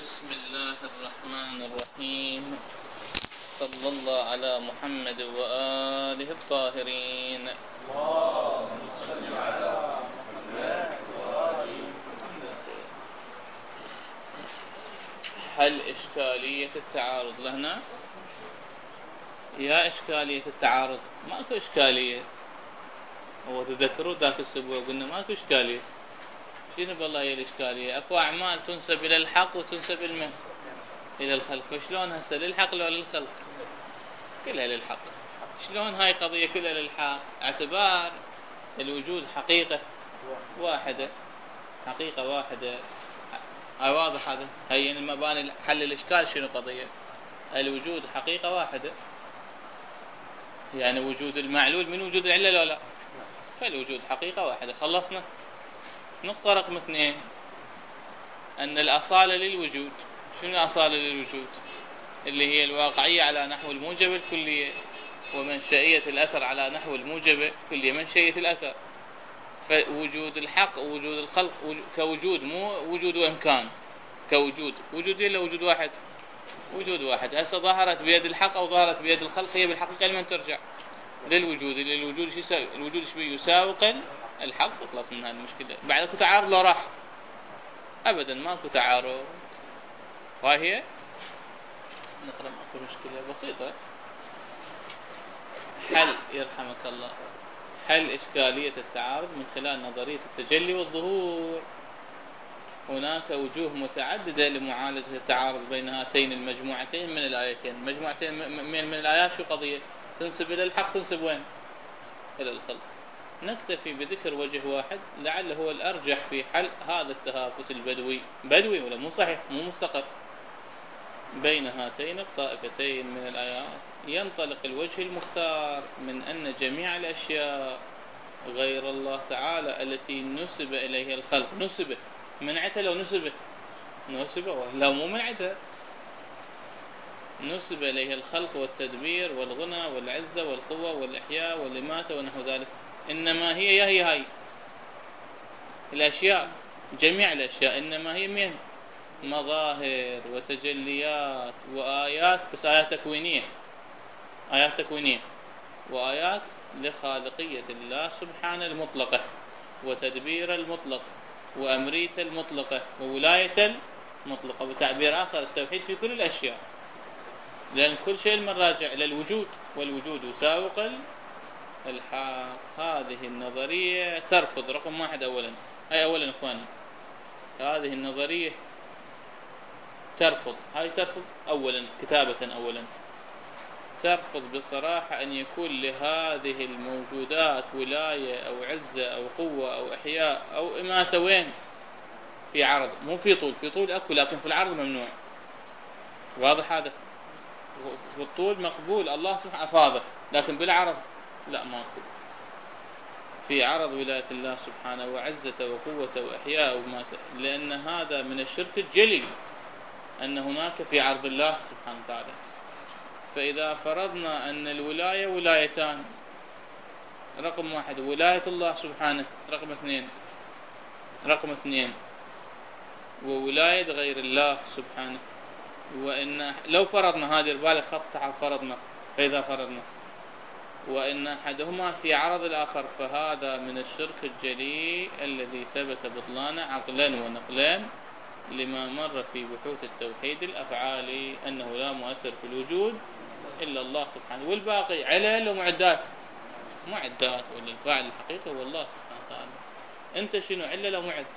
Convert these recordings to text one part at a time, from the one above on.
بسم الله الرحمن الرحيم. صلى الله على محمد وآله الطاهرين. اللهم صل على محمد وآل محمد. حل إشكالية التعارض لهنا. يا إشكالية التعارض ماكو إشكالية. هو تذكروا ذاك الأسبوع قلنا ماكو إشكالية. شنو بالله هي الإشكالية؟ أكو أعمال تنسب إلى الحق وتنسب إلى الخلق، فشلون هسه للحق لو للخلق؟ كلها للحق. شلون هاي قضية كلها للحق؟ اعتبار الوجود حقيقة واحدة، حقيقة واحدة. واضح هذا؟ هي المباني حل الإشكال. شنو قضية؟ الوجود حقيقة واحدة، يعني وجود المعلول من وجود العلة لو لا، فالوجود حقيقة واحدة. خلصنا. نقطة رقم 2، أن الأصالة للوجود. شنو الأصالة للوجود؟ اللي هي الواقعية على نحو الموجبة الكلية، ومنشئية الأثر على نحو الموجبة الكلية منشئية الأثر. فوجود الحق ووجود الخلق كوجود، مو وجود وإمكان، كوجود. وجود إلا وجود واحد، وجود واحد. هسه ظهرت بيد الحق أو ظهرت بيد الخلق، هي بالحقيقة لمن ترجع؟ للوجود. اللي الوجود شو يساوي؟ الوجود ايش يساوق الحق. تخلص من هذه المشكلة. بعد اكو تعارض لو راح؟ ابدا ماكو تعارض. وهي نقرا ماكو مشكلة بسيطة. حل يرحمك الله. حل إشكالية التعارض من خلال نظرية التجلي والظهور. هناك وجوه متعددة لمعالجة التعارض بين هاتين المجموعتين من الآيتين. مجموعتين من الآيات شو قضية؟ تنسب إلى الحق، تنسب وين؟ إلى الخلق. نكتفي بذكر وجه واحد لعله هو الأرجح في حل هذا التهافت البدوي. بدوي ولا مو صحيح، مو مستقر بين هاتين الطائفتين من الآيات. ينطلق الوجه المختار من أن جميع الأشياء غير الله تعالى التي نسب إليها الخلق، نسب منعتها لو نسب ولا مو منعتها، نسب إليها الخلق والتدبير والغنى والعزة والقوة والإحياء والإماتة ونحو ذلك. إنما هي هاي الأشياء، جميع الأشياء إنما هي من مظاهر وتجليات وآيات، بس آيات تكوينية، آيات تكوينية وآيات لخالقية الله سبحانه المطلقة، وتدبير المطلق، وأمرية المطلقة، وولاية المطلقة. بتعبير آخر التوحيد في كل الأشياء، لأن كل شيء من راجع إلى الوجود، والوجود يساوق الحق. هذه النظرية ترفض رقم 1 أولا. هاي أولا إخواني، هذه النظرية ترفض أولا كتابة، أولا ترفض بصراحة أن يكون لهذه الموجودات ولاية أو عزة أو قوة أو إحياء أو إماتة. وين؟ في عرض، مو في طول. في طول أكو، لكن في العرض ممنوع. واضح هذا؟ في الطول مقبول، الله سبحانه أفاضه، لكن بالعرض لا، ماكو. في عرض ولاية الله سبحانه وعزته وقوته وإحياء وإماتة، لأن هذا من الشرك الجلي أن هناك في عرض الله سبحانه وتعالى. فإذا فرضنا أن الولاية ولايتان، رقم 1 ولاية الله سبحانه، رقم 2 وولاية غير الله سبحانه. وإن لو فرضنا، هذه بالك خط، فرضنا، فإذا فرضنا وإن أحدهما في عرض الآخر، فهذا من الشرك الجلي الذي ثبت بطلانه عقلا ونقلا، لما مر في بحوث التوحيد الأفعالي أنه لا مؤثر في الوجود إلا الله سبحانه، والباقي علل ومعدات. والفاعل الحقيقي هو الله سبحانه وتعالى. أنت شنو؟ علل ومعد.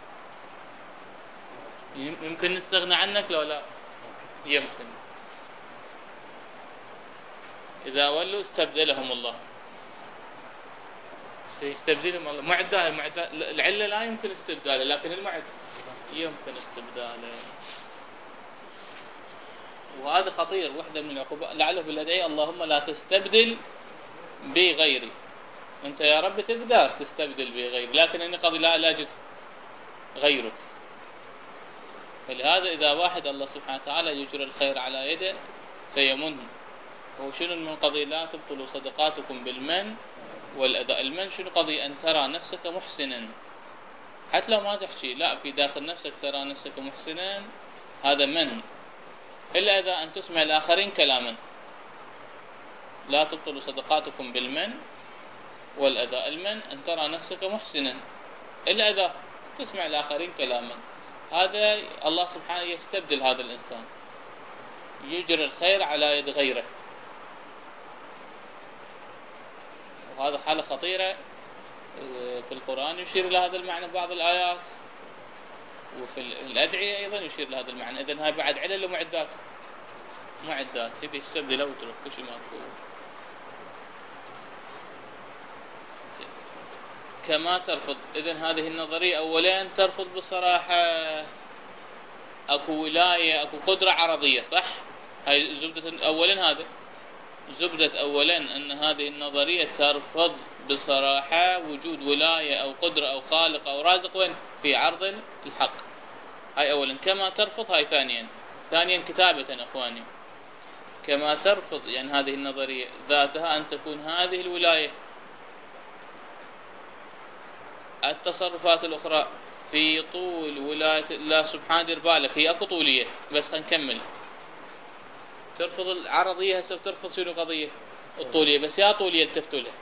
يمكن نستغنى عنك لو لا؟ يمكن. إذا ولوا استبدلهم الله، سيستبدلهم الله. معدة العلة لا يمكن استبداله، لكن المعد يمكن استبداله. وهذا خطير. وحدة من العقوبات لعله بالأدعية اللهم لا تستبدل بغيري. أنت يا رب تقدر تستبدل بغيري، لكن أنا قضي لا أجد غيرك. فلهذا إذا واحد الله سبحانه وتعالى يجري الخير على يده فيمن. وشنو من قضي؟ لا تبطلوا صدقاتكم بالمن والأذى. المن شنو قضي؟ أن ترى نفسك محسنا، حتى لو ما تحكي، لا، في داخل نفسك ترى نفسك محسنا هذا من، إلا إذا أن تسمع الآخرين كلاما. لا تبطلوا صدقاتكم بالمن والأذى. المن أن ترى نفسك محسنا، إلا إذا تسمع الآخرين كلاما. هذا الله سبحانه يستبدل هذا الإنسان، يجري الخير على يد غيره، وهذا حالة خطيرة في القرآن يشير إلى هذا المعنى بعض الآيات، وفي الأدعية أيضا يشير لهذا المعنى. إذن هاي بعد علل ومعدات، معدات يبي يستبدل أو تروح كل شيء ماكو. كما ترفض، إذن هذه النظرية أولا ترفض بصراحة أكو ولاية، أكو قدرة عرضية، صح؟ هاي زبدة أولا، هذا زبدة أولا أن هذه النظرية ترفض بصراحة وجود ولاية أو قدرة أو خالق أو رازق وين؟ في عرض الحق. هاي أولا. كما ترفض، هاي ثانيا كتابة أخواني. كما ترفض يعني هذه النظرية ذاتها أن تكون هذه الولاية التصرفات الأخرى في طول ولاية الله سبحانه. دير بالك هي أكو طولية، بس خلينا نكمل. ترفض العرضية، هسه ترفض شنو قضية؟ الطولية، بس يا طولية التفتوا له.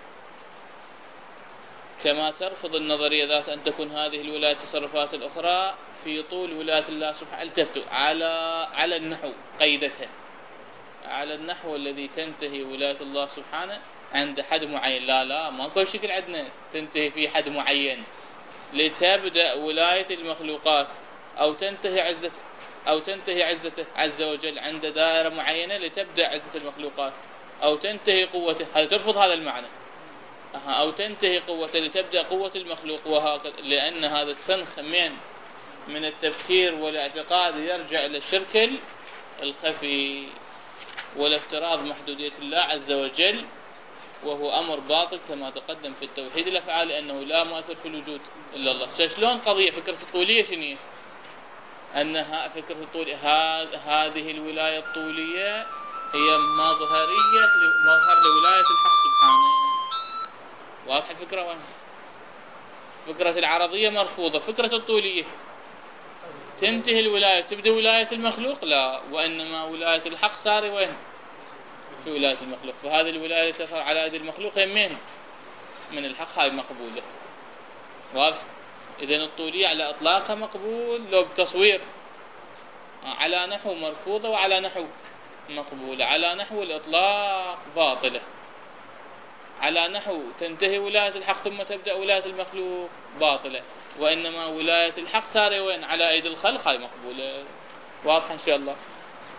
كما ترفض النظرية ذات أن تكون هذه الولاية التصرفات الأخرى في طول ولاية الله سبحانه. التفتوا على النحو، قيدتها على النحو الذي تنتهي ولاية الله سبحانه عند حد معين. لا ماكو شكل عندنا تنتهي في حد معين، لتبدأ ولاية المخلوقات أو تنتهي عزته عز وجل عند دائرة معينة، لتبدأ عزة المخلوقات أو تنتهي قوته. هذا ترفض هذا المعنى. أو تنتهي قوته لتبدأ قوة المخلوق، وهكذا. لأن هذا السنخ من التفكير والاعتقاد يرجع إلى الشرك الخفي والافتراض محدودية الله عز وجل، وهو أمر باطل كما تقدم في التوحيد الأفعال، لأنه لا مؤثر في الوجود إلا الله. شلون قضية فكرة الطولية شنو؟ أنها فكرة الطولية، هذه الولاية الطولية هي مظهر لولاية الحق سبحانه. واضح الفكرة وين؟ فكرة العرضية مرفوضة. فكرة الطولية تنتهي الولاية تبدأ ولاية المخلوق، لا، وإنما ولاية الحق صار وين؟ في ولاية المخلوق. فهذه الولاية تظهر على يد المخلوق من الحق، هاي مقبولة. واضح؟ إذن الطولية على إطلاقها مقبول لو بتصوير، على نحو مرفوضة وعلى نحو مقبولة. على نحو الإطلاق باطلة، على نحو تنتهي ولاية الحق ثم تبدأ ولاية المخلوق باطلة، وإنما ولاية الحق صار وين؟ على أيدي الخلق، هاي مقبولة. واضح إن شاء الله؟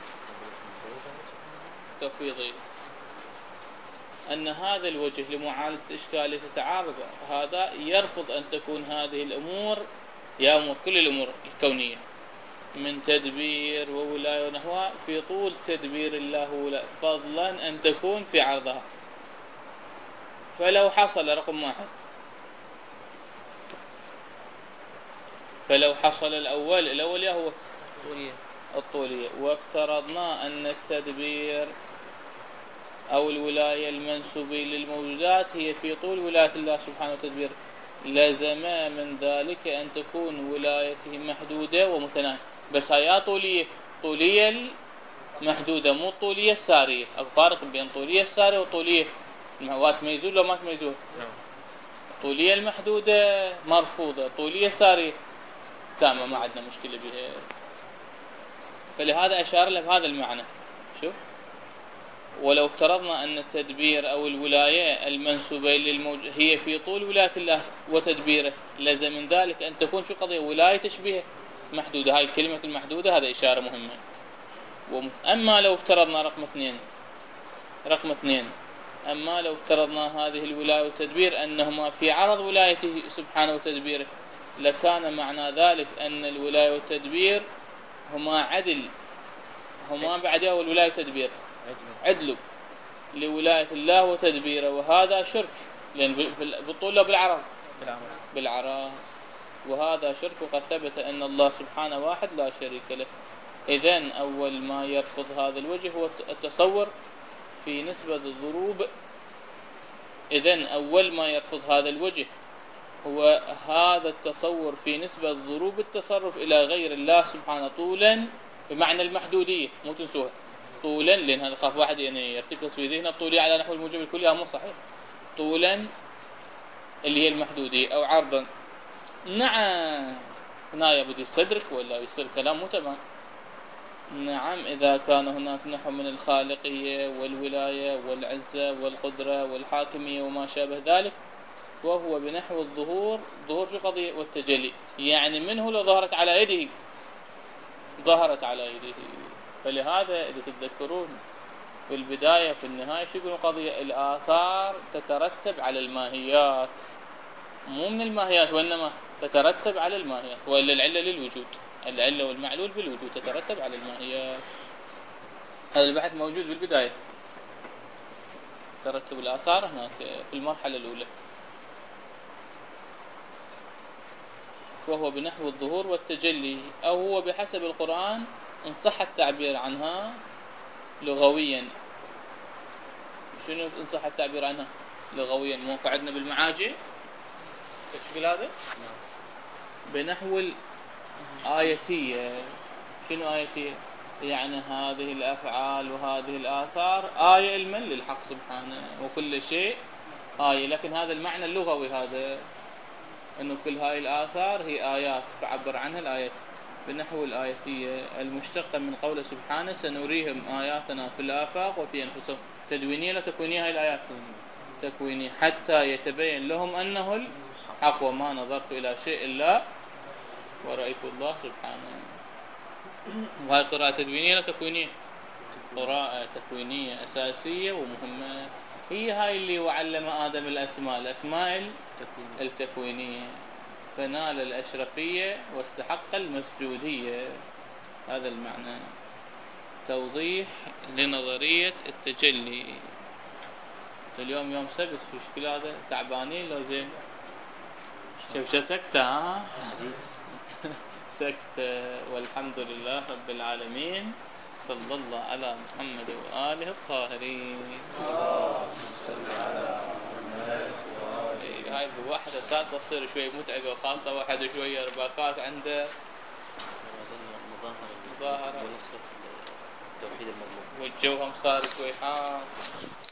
تفويضي أن هذا الوجه لمعالجة إشكالية التعارض هذا يرفض أن تكون هذه الأمور، يا أمور كل الأمور الكونية من تدبير وولاية ونحوها في طول تدبير الله، فضلا أن تكون في عرضها. فلو حصل رقم 1، فلو حصل الأول هو الطولية، وافترضنا أن التدبير أو الولاية المنسوبة للموجودات هي في طول ولاية الله سبحانه وتدبير، لزم من ذلك أن تكون ولايته محدودة ومتناهية. بس هي طولية المحدودة، مو الطولية السارية. الفارق بين طولية السارية وطولية تميزون لو ما تميزون؟ طولية المحدودة مرفوضة، طولية السارية تامة، ما عندنا مشكلة بها. فلهذا أشار له بهذا المعنى. شوف، ولو افترضنا أن التدبير أو الولاية المنسوبة هي في طول ولاية الله وتدبيره، لازم من ذلك أن تكون شو قضية؟ ولاية تشبيه محدودة. هاي كلمة المحدودة هذا إشارة مهمة. أما لو افترضنا رقم اثنين، أما لو افترضنا هذه الولاية والتدبير أنهما في عرض ولايته سبحانه وتدبيره، لكان معنى ذلك أن الولاية والتدبير هما عدل، هما بعدها والولاية والتدبير عدل لولاية الله وتدبيره، وهذا شرك، لأن بالطول بالعرض، وهذا شرك. وقد ثبت أن الله سبحانه واحد لا شريك له. إذن أول ما يرفض هذا الوجه هو التصور في نسبة الضروب. إذن أول ما يرفض هذا الوجه هو هذا التصور في نسبة ضروب التصرف إلى غير الله سبحانه طولا بمعنى المحدودية، مو تنسوها. طولا، لأن هذا خاف واحد يعني يرتكز في ذهنه الطولية على نحو الموجب الكلي، مو صحيح. طولا اللي هي المحدودية، أو عرضا. نعم، هنا يبدي الصدرك ولا يصير كلام مو تمام. نعم، إذا كان هناك نحو من الخالقية والولاية والعزة والقدرة والحاكمية وما شابه ذلك، وهو بنحو الظهور. ظهور شو قضية؟ والتجلي، يعني منه لو ظهرت على يده، ظهرت على يده. فلهذا إذا تتذكرون في البداية في النهاية شو يقولون قضية؟ الآثار تترتب على الماهيات، مو من الماهيات وإنما تترتب على الماهيات، وإلا العلة للوجود، العلة والمعلول بالوجود تترتب على الماهيات. هذا البحث موجود بالبداية، ترتب الآثار هناك في المرحلة الأولى. وهو بنحو الظهور والتجلي، أو هو بحسب القرآن إن صح التعبير عنها لغويا. شنو إن صح التعبير عنها لغويا؟ مو قعدنا بالمعاجم الشكل هذا بنحو الآيتية. شنو آيتية؟ يعني هذه الأفعال وهذه الآثار آية المن للحق سبحانه، وكل شيء آية. لكن هذا المعنى اللغوي، هذا أنه كل هاي الآثار هي آيات، فعبر عنها الآيات بنحو الآيتية المشتقة من قوله سبحانه سنريهم آياتنا في الآفاق وفي أنفسهم. تدوينية لا تكوينية هاي الآيات؟ تكوينية. حتى يتبين لهم أنه الحق وما نظرت إلى شيء إلا ورأيت الله سبحانه. وهي قراءة تدوينية لا تكوينية؟ قراءة تكوينية أساسية ومهمة. هي هاي اللي وعلم آدم الأسماء التكوينية، فنال الأشرفية واستحق المسجودية. هذا المعنى. توضيح لنظرية التجلي. اليوم يوم سبت، في شكل هذا تعبانين لو زين؟ شوف سكتة، ها؟ سكتة. والحمد لله رب العالمين، صلى الله على محمد وآله الطاهرين. هاي بواحدة ساعات تصير شوي متعبة، وخاصة واحد شوية رباكات عنده مظاهرة ونصرة التوحيد المظلوم، والجو هم صار شوي حار.